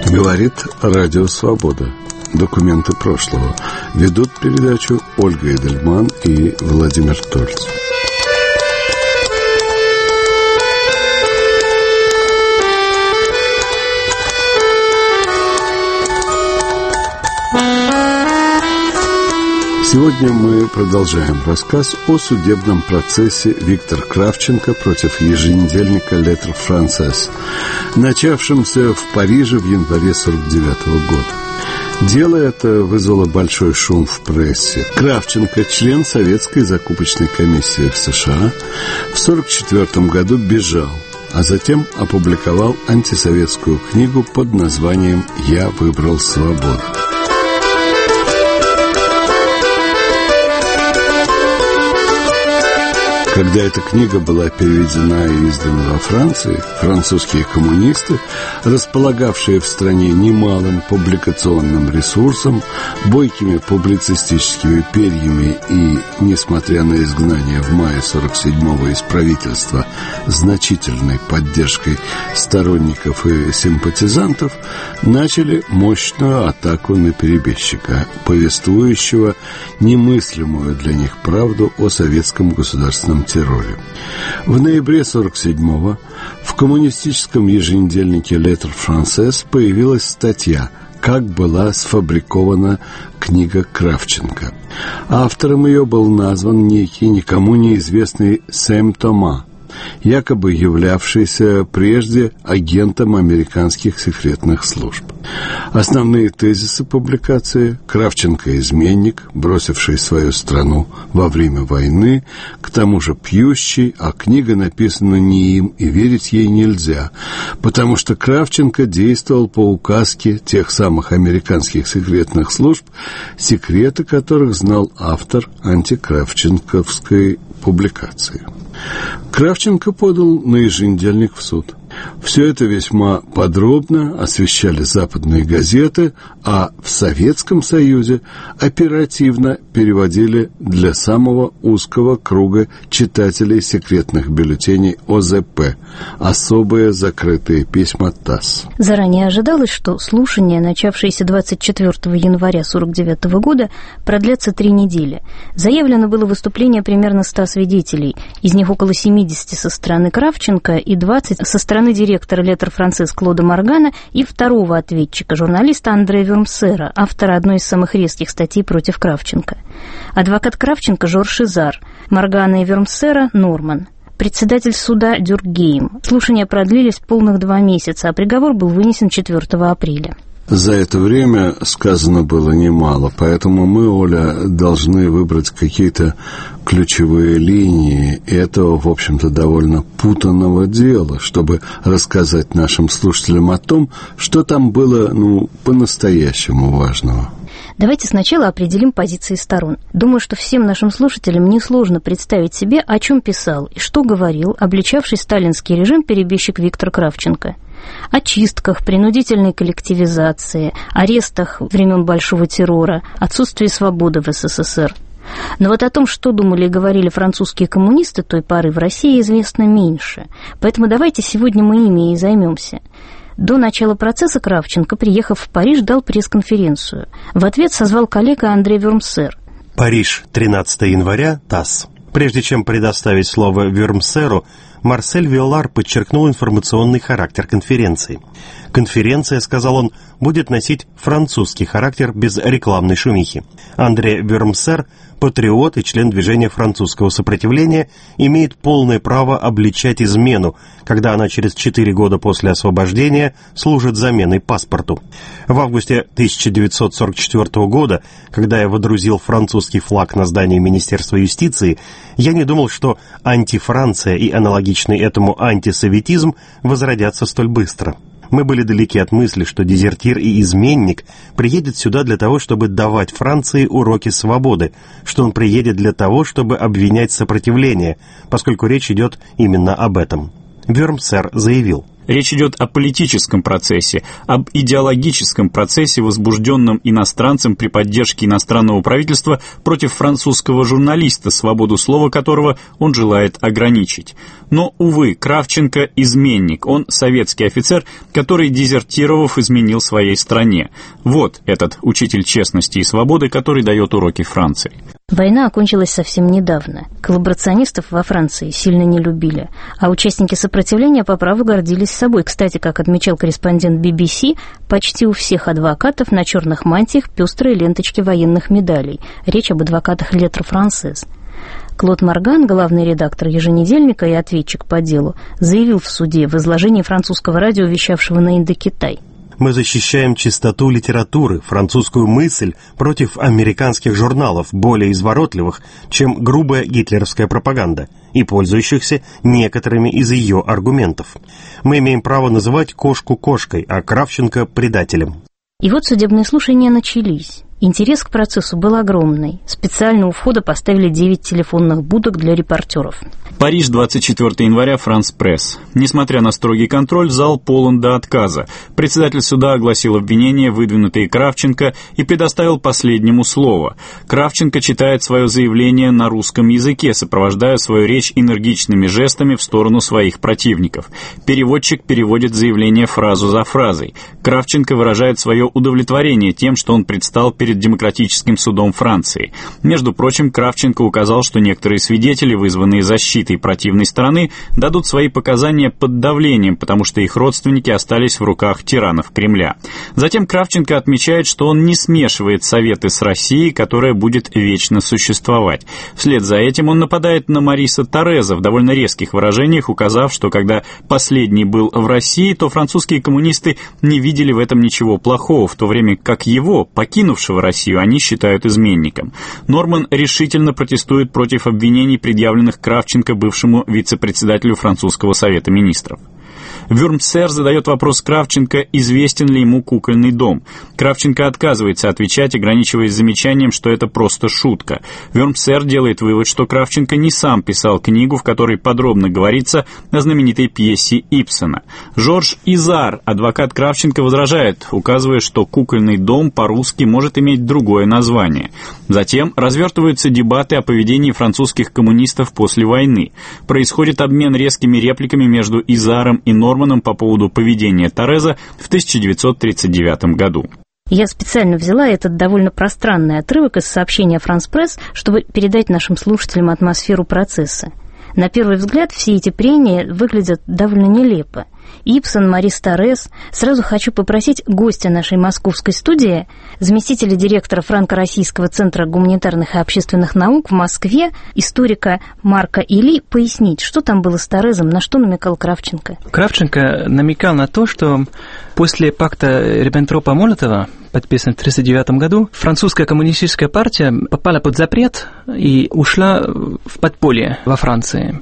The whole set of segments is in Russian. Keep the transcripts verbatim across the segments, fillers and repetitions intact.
Говорит Радио Свобода. Документы прошлого. Ведут передачу Ольга Эдельман и Владимир Тольц. Сегодня мы продолжаем рассказ о судебном процессе Виктора Кравченко против еженедельника «Lettres Françaises», начавшемся в Париже в январе сорок девятого года. Дело это вызвало большой шум в прессе. Кравченко, член советской закупочной комиссии в США, в сорок четвертом году бежал, а затем опубликовал антисоветскую книгу под названием «Я выбрал свободу». Когда эта книга была переведена и издана во Франции, французские коммунисты, располагавшие в стране немалым публикационным ресурсом, бойкими публицистическими перьями и, несмотря на изгнание в мае сорок седьмого из правительства, значительной поддержкой сторонников и симпатизантов, начали мощную атаку на перебежчика, повествующего немыслимую для них правду о советском государственном терроре. В ноябре сорок седьмого в коммунистическом еженедельнике «Lettres Françaises» появилась статья «Как была сфабрикована книга Кравченко». Автором ее был назван некий никому неизвестный Сэм Тома, якобы являвшийся прежде агентом американских секретных служб. Основные тезисы публикации: Кравченко – изменник, бросивший свою страну во время войны, к тому же пьющий, а книга написана не им, и верить ей нельзя, потому что Кравченко действовал по указке тех самых американских секретных служб, секреты которых знал автор антикравченковской публикации. Кравченко подал на еженедельник в суд. Все это весьма подробно освещали западные газеты, а в Советском Союзе оперативно переводили для самого узкого круга читателей секретных бюллетеней О Зэ Пэ, особые закрытые письма ТАСС. Заранее ожидалось, что слушания, начавшиеся двадцать четвертого января сорок девятого года, продлятся три недели. Заявлено было выступление примерно ста свидетелей, из них около семидесяти со стороны Кравченко и двадцать со стороны директора «Lettres Françaises» Клода Моргана и второго ответчика, журналиста Андре Вермсера, автора одной из самых резких статей против Кравченко. Адвокат Кравченко Жорж Изар, Моргана и Вермсера Норман. Председатель суда Дюркгейм. Слушания продлились полных два месяца, а приговор был вынесен четвертого апреля. За это время сказано было немало, поэтому мы, Оля, должны выбрать какие-то ключевые линии этого, в общем-то, довольно путанного дела, чтобы рассказать нашим слушателям о том, что там было, ну, по-настоящему важного. Давайте сначала определим позиции сторон. Думаю, что всем нашим слушателям несложно представить себе, о чем писал и что говорил обличавший сталинский режим перебежчик Виктор Кравченко. О чистках, принудительной коллективизации, арестах времен Большого террора, отсутствии свободы в Эс Эс Эс Эр. Но вот о том, что думали и говорили французские коммунисты той поры, в России известно меньше. Поэтому давайте сегодня мы ими и займемся. До начала процесса Кравченко, приехав в Париж, дал пресс-конференцию. В ответ созвал коллега Андре Вермсер. Париж, тринадцатого января, ТАСС. Прежде чем предоставить слово Вермсеру, Марсель Виолар подчеркнул информационный характер конференции. Конференция, сказал он, будет носить французский характер без рекламной шумихи. Андре Вермсер, патриот и член движения французского сопротивления, имеет полное право обличать измену, когда она через четыре года после освобождения служит заменой паспорту. В августе тысяча девятьсот сорок четвертого года, когда я водрузил французский флаг на здание Министерства юстиции, я не думал, что антифранция и аналогичный этому антисоветизм возродятся столь быстро. Мы были далеки от мысли, что дезертир и изменник приедет сюда для того, чтобы давать Франции уроки свободы, что он приедет для того, чтобы обвинять сопротивление, поскольку речь идет именно об этом. Вермсер заявил: Речь идет о политическом процессе, об идеологическом процессе, возбужденном иностранцем при поддержке иностранного правительства против французского журналиста, свободу слова которого он желает ограничить. Но, увы, Кравченко – изменник. Он советский офицер, который, дезертировав, изменил своей стране. Вот этот учитель честности и свободы, который дает уроки Франции. Война окончилась совсем недавно. Коллаборационистов во Франции сильно не любили, а участники сопротивления по праву гордились собой. Кстати, как отмечал корреспондент би би си, почти у всех адвокатов на черных мантиях пестрые ленточки военных медалей. Речь об адвокатах «Летр Франсез». Клод Морган, главный редактор еженедельника и ответчик по делу, заявил в суде в изложении французского радио, вещавшего на Индокитай: «Мы защищаем чистоту литературы, французскую мысль против американских журналов, более изворотливых, чем грубая гитлеровская пропаганда, и пользующихся некоторыми из ее аргументов. Мы имеем право называть кошку кошкой, а Кравченко предателем». И вот судебные слушания начались. Интерес к процессу был огромный. Специально у входа поставили девять телефонных будок для репортеров. Париж, двадцать четвёртого января, Франс Пресс. Несмотря на строгий контроль, зал полон до отказа. Председатель суда огласил обвинения, выдвинутые Кравченко, и предоставил последнему слово. Кравченко читает свое заявление на русском языке, сопровождая свою речь энергичными жестами в сторону своих противников. Переводчик переводит заявление фразу за фразой. Кравченко выражает свое удовлетворение тем, что он предстал перед Демократическим судом Франции. Между прочим, Кравченко указал, что некоторые свидетели, вызванные защитой противной стороны, дадут свои показания под давлением, потому что их родственники остались в руках тиранов Кремля. Затем Кравченко отмечает, что он не смешивает Советы с Россией, которая будет вечно существовать. Вслед за этим он нападает на Мариса Тореза в довольно резких выражениях, указав, что когда последний был в России, то французские коммунисты не видели в этом ничего плохого, в то время как его, покинувшего Россию, они считают изменником. Норман решительно протестует против обвинений, предъявленных Кравченко, бывшему вице-председателю Французского совета министров. Вюрмсер задает вопрос Кравченко, известен ли ему кукольный дом. Кравченко отказывается отвечать, ограничиваясь замечанием, что это просто шутка. Вюрмсер делает вывод, что Кравченко не сам писал книгу, в которой подробно говорится о знаменитой пьесе Ибсена. Жорж Изар, адвокат Кравченко, возражает, указывая, что кукольный дом по-русски может иметь другое название. Затем развертываются дебаты о поведении французских коммунистов после войны. Происходит обмен резкими репликами между Изаром и Норманом по поводу поведения Тореза в тысяча девятьсот тридцать девятом году. Я специально взяла этот довольно пространный отрывок из сообщения «Франс Пресс», чтобы передать нашим слушателям атмосферу процесса. На первый взгляд все эти прения выглядят довольно нелепо. Ибсен, Марис Торез. Сразу хочу попросить гостя нашей московской студии, заместителя директора Франко-Российского центра гуманитарных и общественных наук в Москве, историка Марка Или, пояснить, что там было с Торезом, на что намекал Кравченко. Кравченко намекал на то, что после пакта Риббентропа-Молотова, подписан в тысяча девятьсот тридцать девятом году, французская коммунистическая партия попала под запрет и ушла в подполье во Франции.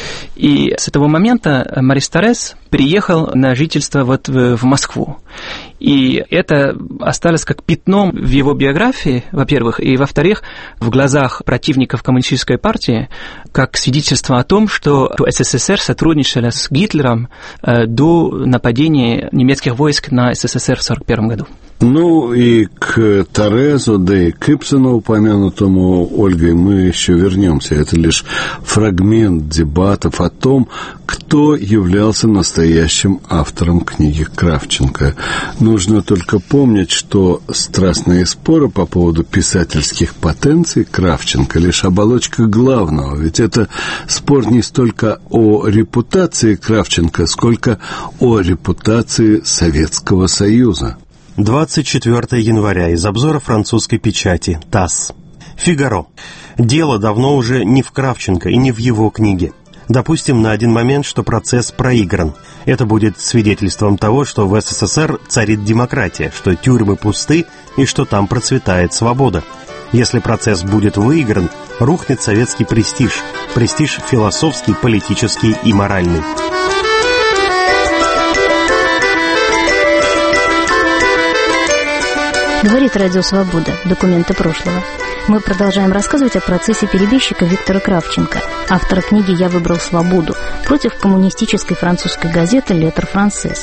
И с этого момента Марис Торез приехал на жительство вот в Москву. И это осталось как пятном в его биографии, во-первых, и, во-вторых, в глазах противников коммунистической партии, как свидетельство о том, что СССР сотрудничала с Гитлером до нападения немецких войск на СССР в сорок первом году. Ну и к Торезу, да и к Ибсену, упомянутому Ольгой, мы еще вернемся. Это лишь фрагмент дебатов о том, кто являлся настоящим автором книги Кравченко. Нужно только помнить, что страстные споры по поводу писательских потенций Кравченко лишь оболочка главного. Ведь это спор не столько о репутации Кравченко, сколько о репутации Советского Союза. двадцать четвёртого января. Из обзора французской печати. ТАСС. «Фигаро». Дело давно уже не в Кравченко и не в его книге. Допустим на один момент, что процесс проигран. Это будет свидетельством того, что в СССР царит демократия, что тюрьмы пусты и что там процветает свобода. Если процесс будет выигран, рухнет советский престиж, престиж философский, политический и моральный. Говорит Радио Свобода. Документы прошлого. Мы продолжаем рассказывать о процессе перебежчика Виктора Кравченко, автора книги «Я выбрал свободу», против коммунистической французской газеты «Летр Франсез».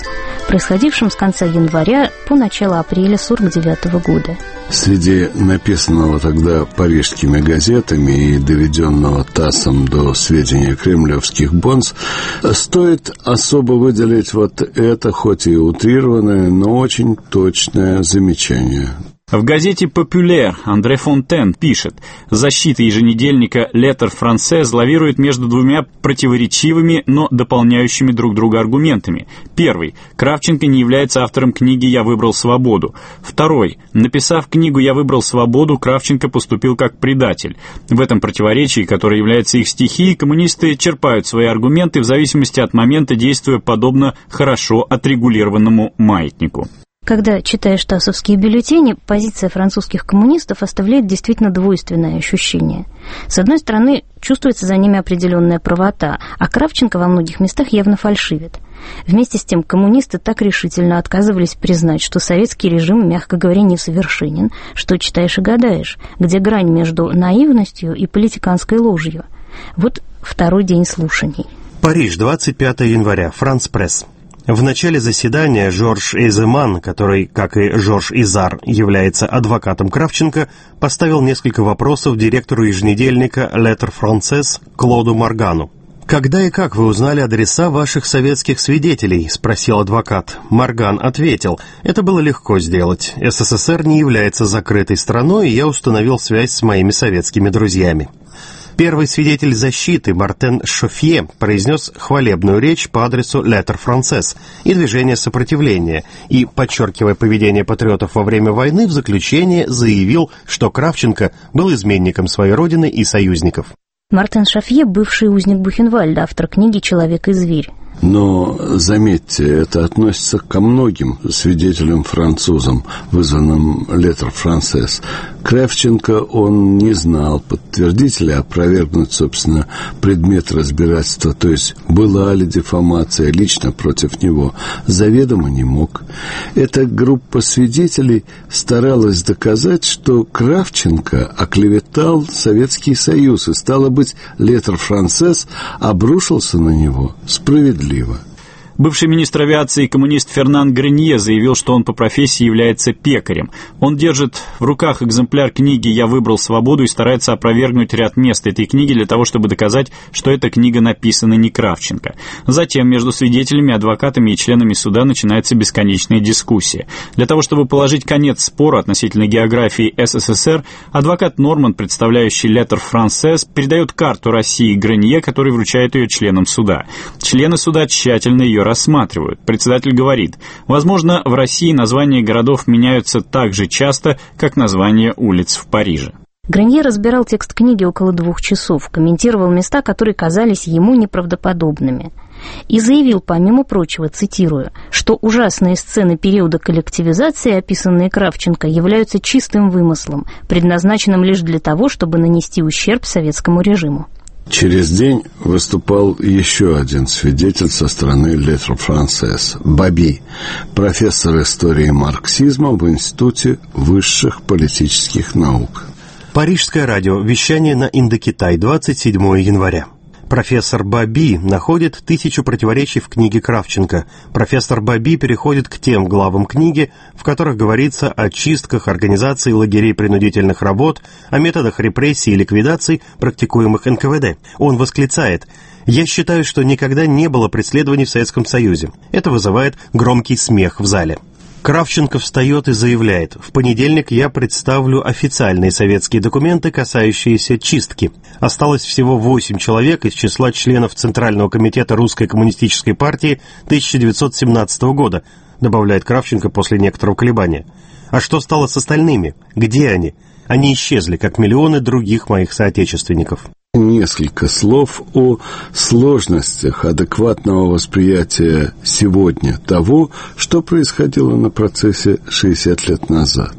происходившем с конца января по начало апреля сорок девятого года. Среди написанного тогда парижскими газетами и доведенного ТАССом до сведения кремлевских бонс стоит особо выделить вот это, хоть и утрированное, но очень точное замечание. В газете «Популяр» Андре Фонтен пишет: «Защита еженедельника «Lettre Française» лавирует между двумя противоречивыми, но дополняющими друг друга аргументами. Первый. Кравченко не является автором книги «Я выбрал свободу». Второй. Написав книгу «Я выбрал свободу», Кравченко поступил как предатель. В этом противоречии, которое является их стихией, коммунисты черпают свои аргументы в зависимости от момента, действуя подобно хорошо отрегулированному маятнику». Когда читаешь тассовские бюллетени, позиция французских коммунистов оставляет действительно двойственное ощущение. С одной стороны, чувствуется за ними определенная правота, а Кравченко во многих местах явно фальшивит. Вместе с тем, коммунисты так решительно отказывались признать, что советский режим, мягко говоря, несовершенен, что читаешь и гадаешь, где грань между наивностью и политиканской ложью. Вот второй день слушаний. Париж, двадцать пятого января, Франс Пресс. В начале заседания Жорж Эйземан, который, как и Жорж Изар, является адвокатом Кравченко, поставил несколько вопросов директору еженедельника «Lettre Française» Клоду Маргану. «Когда и как вы узнали адреса ваших советских свидетелей?» – спросил адвокат. Марган ответил: «Это было легко сделать. СССР не является закрытой страной, и я установил связь с моими советскими друзьями». Первый свидетель защиты, Мартен Шофье, произнес хвалебную речь по адресу «Lettre Française» и движение сопротивления, и, подчеркивая поведение патриотов во время войны, в заключение заявил, что Кравченко был изменником своей родины и союзников. Мартен Шофье – бывший узник Бухенвальда, автор книги «Человек и зверь». Но, заметьте, это относится ко многим свидетелям-французам, вызванным «Lettre Française». Кравченко он не знал, подтвердить или опровергнуть, собственно, предмет разбирательства, то есть была ли дефамация лично против него, заведомо не мог. Эта группа свидетелей старалась доказать, что Кравченко оклеветал Советский Союз, и, стало быть, «Lettre Française» обрушился на него справедливо. Бывший министр авиации и коммунист Фернан Гренье заявил, что он по профессии является пекарем. Он держит в руках экземпляр книги «Я выбрал свободу» и старается опровергнуть ряд мест этой книги для того, чтобы доказать, что эта книга написана не Кравченко. Затем между свидетелями, адвокатами и членами суда начинается бесконечная дискуссия. Для того, чтобы положить конец спору относительно географии СССР, адвокат Норман, представляющий «Lettre Française», передает карту России Гренье, который вручает ее членам суда. Члены суда тщательно ее рассматривают. Председатель говорит: возможно, в России названия городов меняются так же часто, как названия улиц в Париже. Гренье разбирал текст книги около двух часов, комментировал места, которые казались ему неправдоподобными, и заявил, помимо прочего, цитирую, что ужасные сцены периода коллективизации, описанные Кравченко, являются чистым вымыслом, предназначенным лишь для того, чтобы нанести ущерб советскому режиму. Через день выступал еще один свидетель со стороны «Lettre Française» – Баби, профессор истории марксизма в Институте высших политических наук. Парижское радио. Вещание на Индокитай. двадцать седьмого января. Профессор Баби находит тысячу противоречий в книге Кравченко. Профессор Баби переходит к тем главам книги, в которых говорится о чистках, организации лагерей принудительных работ, о методах репрессий и ликвидаций, практикуемых эн ка вэ дэ. Он восклицает: «Я считаю, что никогда не было преследований в Советском Союзе». Это вызывает громкий смех в зале. Кравченко встает и заявляет: «В понедельник я представлю официальные советские документы, касающиеся чистки. Осталось всего восемь человек из числа членов Центрального комитета Русской коммунистической партии тысяча девятьсот семнадцатого года», добавляет Кравченко после некоторого колебания. «А что стало с остальными? Где они? Они исчезли, как миллионы других моих соотечественников». Несколько слов о сложностях адекватного восприятия сегодня того, что происходило на процессе шестьдесят лет назад.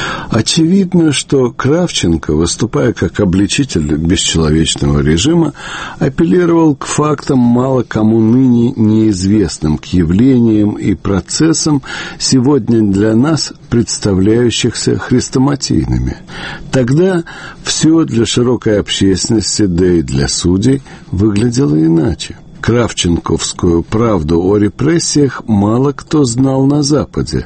Очевидно, что Кравченко, выступая как обличитель бесчеловечного режима, апеллировал к фактам, мало кому ныне неизвестным, к явлениям и процессам, сегодня для нас представляющихся хрестоматийными. Тогда все для широкой общественности, да и для судей, выглядело иначе. кравченковскую правду о репрессиях мало кто знал на Западе.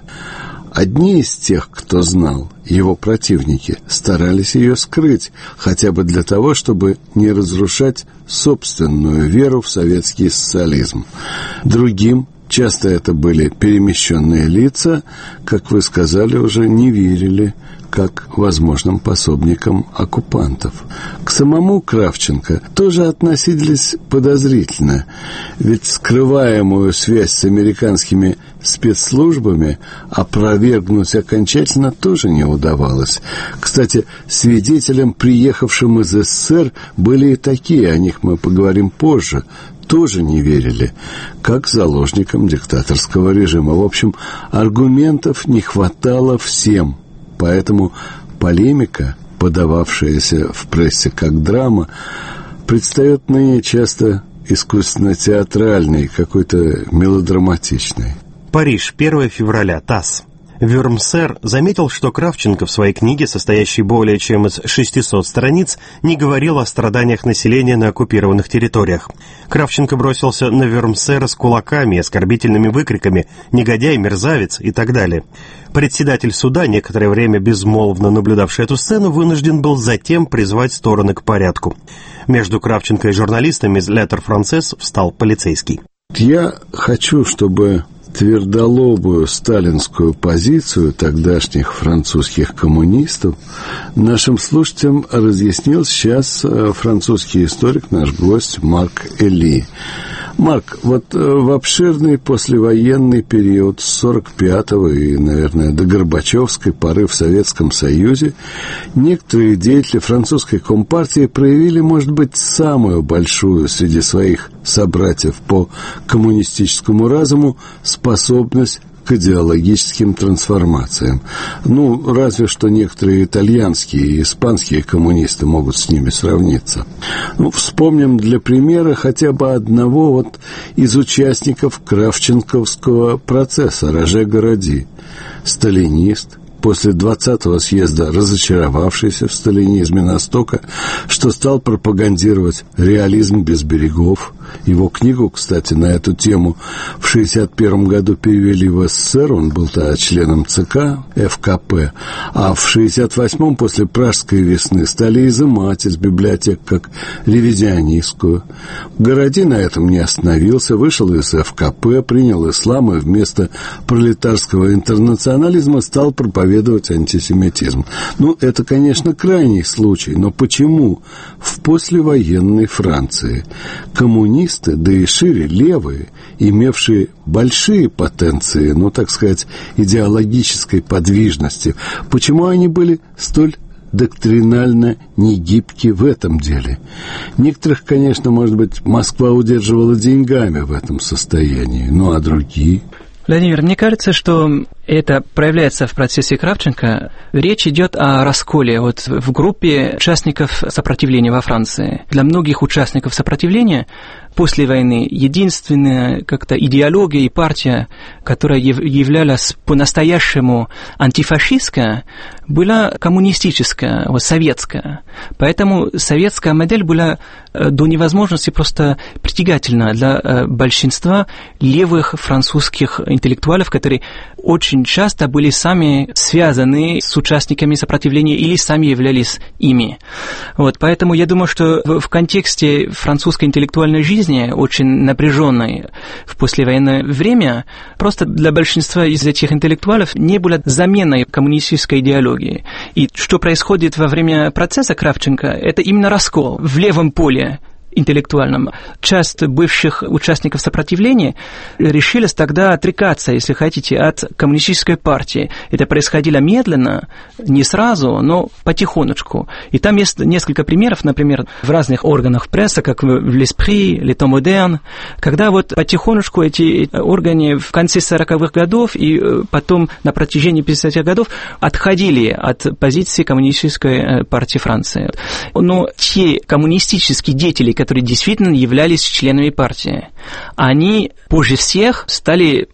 Одни из тех, кто знал, его противники, старались ее скрыть, хотя бы для того, чтобы не разрушать собственную веру в советский социализм. Другим, часто это были перемещенные лица, как вы сказали, уже не верили как возможным пособникам оккупантов. К самому Кравченко тоже относились подозрительно, ведь скрываемую связь с американскими спецслужбами опровергнуть окончательно тоже не удавалось. Кстати, свидетелем, приехавшим из СССР, были и такие, о них мы поговорим позже, тоже не верили, как заложникам диктаторского режима. В общем, аргументов не хватало всем. Поэтому полемика, подававшаяся в прессе как драма, предстает ныне часто искусственно-театральной, какой-то мелодраматичной. Париж, первое февраля, ТАСС. Вюрмсер заметил, что Кравченко в своей книге, состоящей более чем из шестисот страниц, не говорил о страданиях населения на оккупированных территориях. Кравченко бросился на Вюрмсера с кулаками и оскорбительными выкриками «негодяй», «мерзавец» и так далее. Председатель суда, некоторое время безмолвно наблюдавший эту сцену, вынужден был затем призвать стороны к порядку. Между Кравченко и журналистами из «Летер Франсес» встал полицейский. Я хочу, чтобы твердолобую сталинскую позицию тогдашних французских коммунистов нашим слушателям разъяснил сейчас французский историк, наш гость Марк Эли. Марк, вот в обширный послевоенный период с сорок пятого и, наверное, до Горбачевской поры в Советском Союзе некоторые деятели французской компартии проявили, может быть, самую большую среди своих собратьев по коммунистическому разуму способность к идеологическим трансформациям. Ну, разве что некоторые итальянские и испанские коммунисты могут с ними сравниться. Ну, вспомним для примера хотя бы одного вот из участников Кравченковского процесса, Роже Городи, сталинист, после двадцатого съезда разочаровавшийся в сталинизме настолько, что стал пропагандировать реализм без берегов. Его книгу, кстати, на эту тему в шестьдесят первом году перевели в СССР, он был тогда членом ЦК ФКП, а в шестьдесят восьмом после Пражской весны стали изымать из библиотек как ревизионистскую. Городи на этом не остановился, вышел из ФКП, принял ислам и вместо пролетарского интернационализма стал проповедовать антисемитизм. Ну, это, конечно, крайний случай, но почему в послевоенной Франции коммунисты, да и шире левые, имевшие большие потенции, ну, так сказать, идеологической подвижности, почему они были столь доктринально негибки в этом деле? Некоторых, конечно, может быть, Москва удерживала деньгами в этом состоянии, ну, а другие... Владимир, мне кажется, что это проявляется в процессе Кравченко. Речь идет о расколе вот в группе участников сопротивления во Франции. Для многих участников сопротивления после войны единственная как-то идеология и партия, которая являлась по-настоящему антифашистская, была коммунистическая, вот, советская. Поэтому советская модель была до невозможности просто притягательна для большинства левых французских интеллектуалов, которые очень часто были сами связаны с участниками сопротивления или сами являлись ими. Вот, поэтому я думаю, что в, в контексте французской интеллектуальной жизни, очень напряженной в послевоенное время, просто для большинства из этих интеллектуалов не было замены коммунистической идеологии. И что происходит во время процесса Кравченко, это именно раскол в левом поле интеллектуальном. Часть бывших участников сопротивления решились тогда отрекаться, если хотите, от коммунистической партии. Это происходило медленно, не сразу, но потихонечку. И там есть несколько примеров, например, в разных органах прессы, как в «L'Esprit», «Le Temps Moderne», когда вот потихонечку эти органы в конце сороковых годов и потом на протяжении пятидесятых годов отходили от позиции коммунистической партии Франции. Но те коммунистические деятели, которые действительно являлись членами партии, они позже всех стали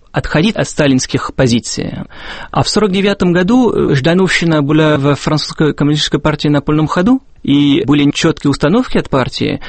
отходить от сталинских позиций. А в сорок девятом году Ждановщина была в французской коммунистической партии на полном ходу, и были четкие установки от партии,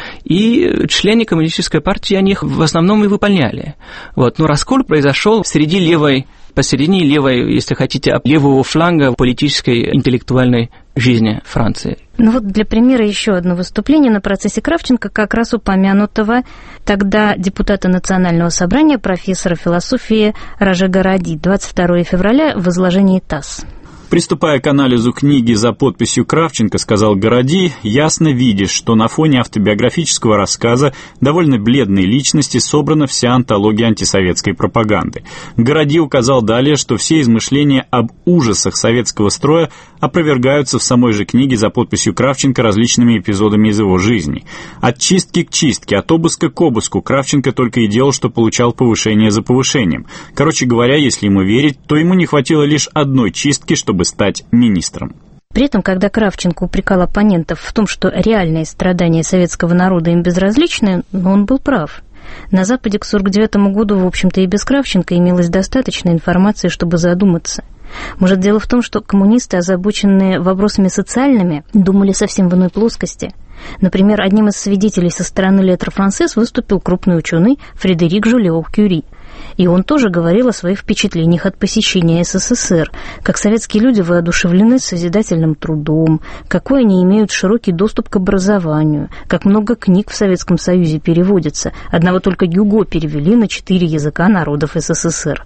и члены коммунистической партии они их в основном и выполняли. Вот. Но раскол произошел среди левой, посередине левой, если хотите, левого фланга политической, интеллектуальной жизни Франции. Ну вот для примера еще одно выступление на процессе Кравченко, как раз упомянутого тогда депутата Национального собрания, профессора философии Роже Горади, двадцать второго февраля в изложении ТАСС. Приступая к анализу книги за подписью Кравченко, сказал Горади, ясно видишь, что на фоне автобиографического рассказа довольно бледной личности собрана вся антология антисоветской пропаганды. Горади указал далее, что все измышления об ужасах советского строя опровергаются в самой же книге за подписью Кравченко различными эпизодами из его жизни. От чистки к чистке, от обыска к обыску Кравченко только и делал, что получал повышение за повышением. Короче говоря, если ему верить, то ему не хватило лишь одной чистки, чтобы стать министром. При этом, когда Кравченко упрекал оппонентов в том, что реальные страдания советского народа им безразличны, но он был прав. На Западе к сорок девятому году, в общем-то, и без Кравченко имелось достаточно информации, чтобы задуматься. Может, дело в том, что коммунисты, озабоченные вопросами социальными, думали совсем в иной плоскости. Например, одним из свидетелей со стороны Lettres Françaises выступил крупный ученый Фредерик Жолио-Кюри. И он тоже говорил о своих впечатлениях от посещения СССР, как советские люди воодушевлены созидательным трудом, какой они имеют широкий доступ к образованию, как много книг в Советском Союзе переводится. Одного только Гюго перевели на четыре языка народов СССР.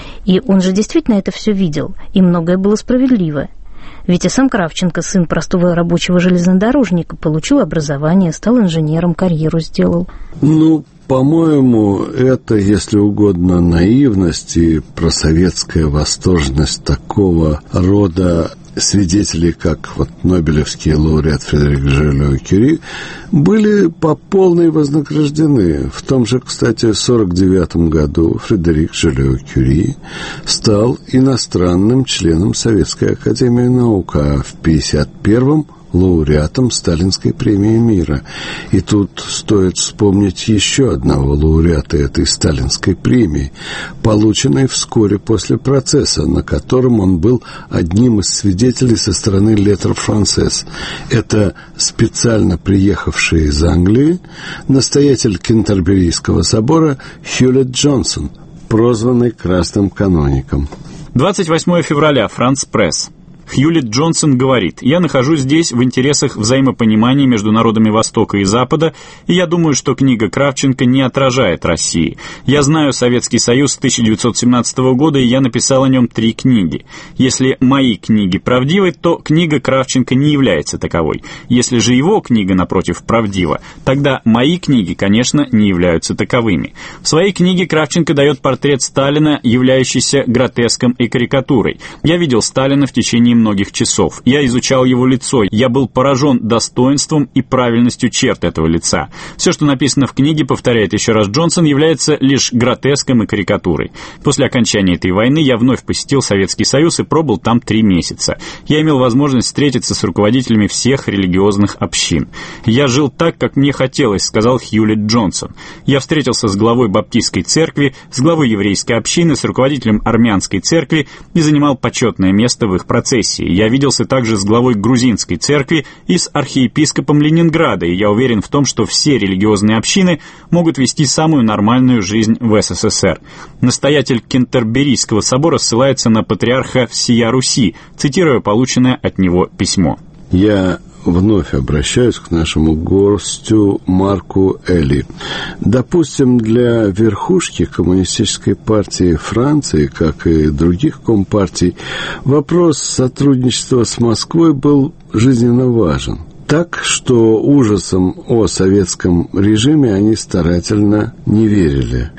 И он же действительно это все видел, и многое было справедливо. Ведь и сам Кравченко, сын простого рабочего железнодорожника, получил образование, стал инженером, карьеру сделал. Ну, по-моему, это, если угодно, наивность и просоветская восторженность такого рода свидетелей, как вот нобелевский лауреат Фредерик Жолио-Кюри, были по полной вознаграждены. В том же, кстати, в сорок девятом году Фредерик Жолио-Кюри стал иностранным членом Советской академии наук, а в пятьдесят первом лауреатом Сталинской премии мира. И тут стоит вспомнить еще одного лауреата этой Сталинской премии, полученной вскоре после процесса, на котором он был одним из свидетелей со стороны Lettres Françaises. Это специально приехавший из Англии настоятель Кентерберийского собора Хьюлетт Джонсон, прозванный Красным каноником. двадцать восьмого февраля, France Press. Хьюлетт Джонсон говорит: «Я нахожусь здесь в интересах взаимопонимания между народами Востока и Запада, и я думаю, что книга Кравченко не отражает России. Я знаю Советский Союз с тысяча девятьсот семнадцатого года, и я написал о нем три книги. Если мои книги правдивы, то книга Кравченко не является таковой. Если же его книга, напротив, правдива, тогда мои книги, конечно, не являются таковыми». В своей книге Кравченко дает портрет Сталина, являющийся гротеском и карикатурой. Я видел Сталина в течение многих часов. Я изучал его лицо. Я был поражен достоинством и правильностью черт этого лица. Все, что написано в книге, повторяет еще раз Джонсон, является лишь гротеском и карикатурой. После окончания этой войны я вновь посетил Советский Союз и пробыл там три месяца. Я имел возможность встретиться с руководителями всех религиозных общин. «Я жил так, как мне хотелось», — сказал Хьюлетт Джонсон. «Я встретился с главой баптистской церкви, с главой еврейской общины, с руководителем армянской церкви и занимал почетное место в их процессе. Я виделся также с главой грузинской церкви и с архиепископом Ленинграда, и я уверен в том, что все религиозные общины могут вести самую нормальную жизнь в СССР». Настоятель Кентерберийского собора ссылается на патриарха всея Руси, цитируя полученное от него письмо. Я вновь обращаюсь к нашему гостю Марку Эли. Допустим, для верхушки коммунистической партии Франции, как и других компартий, вопрос сотрудничества с Москвой был жизненно важен. Так, что ужасам о советском режиме они старательно не верили.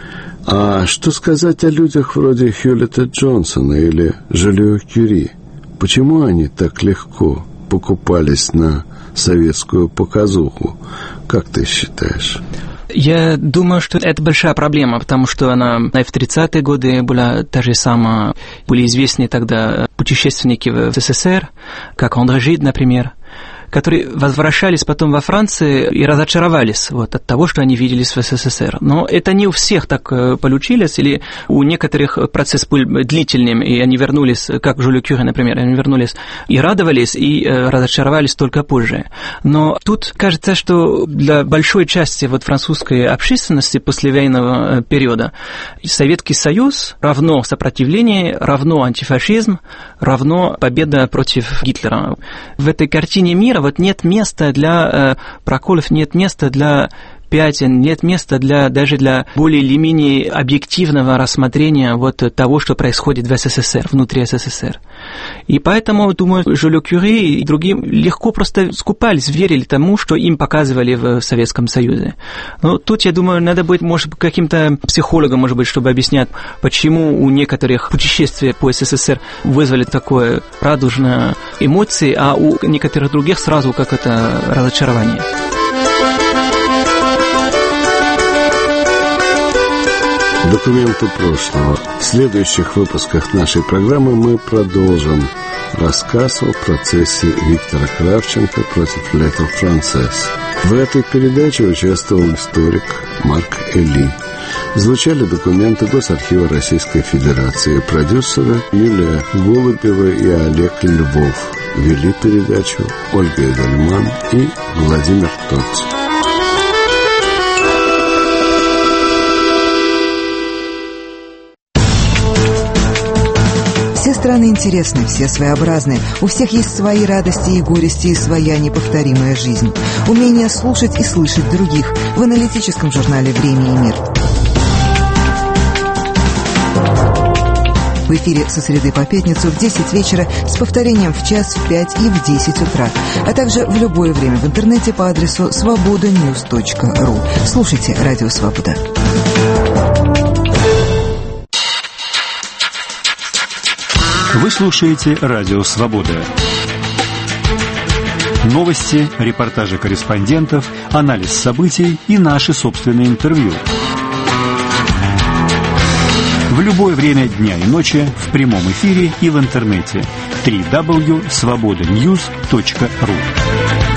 А что сказать о людях вроде Хьюлетта Джонсона или Жолио-Кюри? Почему они так легко покупались на советскую показуху? Как ты считаешь? Я думаю, что это большая проблема, потому что она в тридцатые годы была та же самая. Были известны тогда путешественники в СССР, как Андре Жид, например, которые возвращались потом во Францию и разочаровались вот, от того, что они видели в СССР. Но это не у всех так получилось, или у некоторых процесс был длительным, и они вернулись, как Жюль Кюре, например, они вернулись и радовались, и разочаровались только позже. Но тут кажется, что для большой части вот французской общественности послевоенного периода Советский Союз равно сопротивление, равно антифашизм, равно победа против Гитлера. В этой картине мира вот нет места для э, проколов, нет места для пятен, нет места для, даже для более или менее объективного рассмотрения вот того, что происходит в СССР, внутри СССР. И поэтому, думаю, Жюль Кюре и другим легко просто скупались, верили тому, что им показывали в Советском Союзе. Но тут, я думаю, надо быть, может быть, каким-то психологом, может быть, чтобы объяснять, почему у некоторых путешествия по СССР вызвали такое радужное эмоции, а у некоторых других сразу как это разочарование. Документы прошлого. В следующих выпусках нашей программы мы продолжим рассказ о процессе Виктора Кравченко против Лето Францесс. В этой передаче участвовал историк Марк Эли. Звучали документы Госархива Российской Федерации. Продюсеры Юлия Голубева и Олег Львов. Вели передачу Ольга Эдельман и Владимир Тоц. Все страны интересны, все своеобразны. У всех есть свои радости и горести, и своя неповторимая жизнь. Умение слушать и слышать других в аналитическом журнале «Время и мир». В эфире со среды по пятницу в десять вечера с повторением в час, в пять и в десять утра. А также в любое время в интернете по адресу свобода ньюс точка ру. Слушайте «Радио Свобода». Вы слушаете «Радио Свобода». Новости, репортажи корреспондентов, анализ событий и наши собственные интервью. В любое время дня и ночи в прямом эфире и в интернете. дабл ю дабл ю дабл ю точка свобода ньюс точка ру.